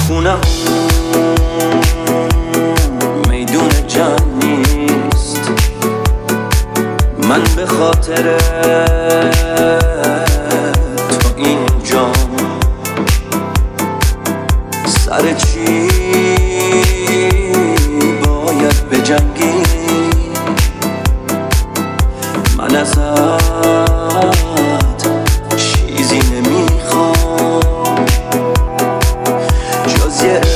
خونم میدون جنگ نیست، من به خاطر تو اینجا. سر چی باید بجنگی؟ من ازت چیزی نمیخوام جز یه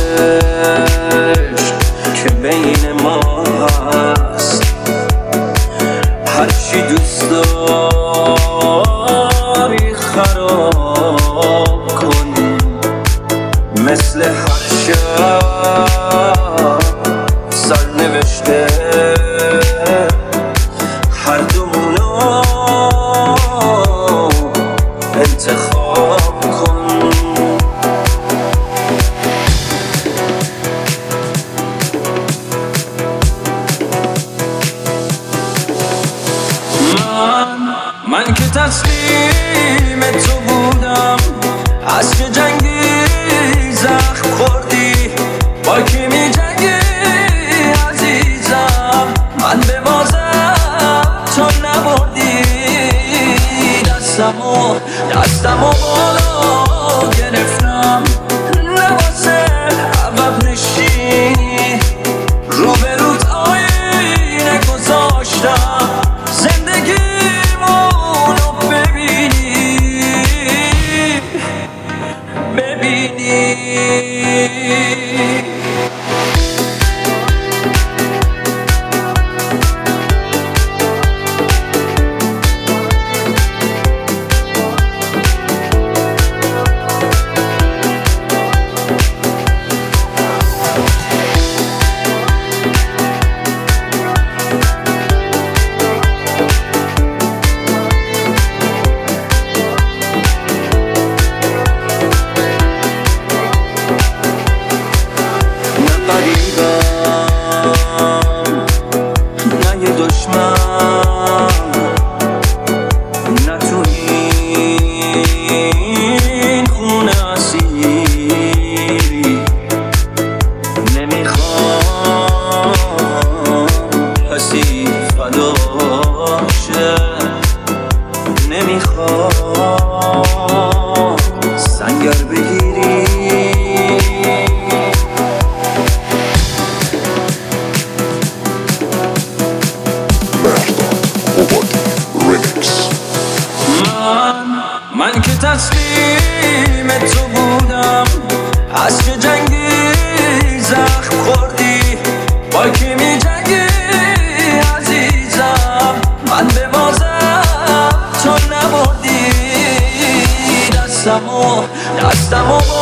عشق که بین ما هست. هرچی دوست داری خراب کن، مثل هر شب سرنوشته هر دومونو انتخاب کن. من که تسلیم تو بودم، از چه جنگی زخم خوردی؟ با کی می جنگی عزیزم؟ من به بازم تو نبردی. دستمو بالا گرفتم، نواسه عقب نشینی، روبروت آینه گذاشتم زندگیمونو ببینی. نه یه دشمن، نه تو این خونه اسیری. نمیخوام کسی فدا شه، نمیخوام سنگر بگیری. من که تسلیم تو بودم، از چه جنگی زخم خوردی؟ با کی می جنگی عزیزم؟ من به بازم تو نبردی. دستمو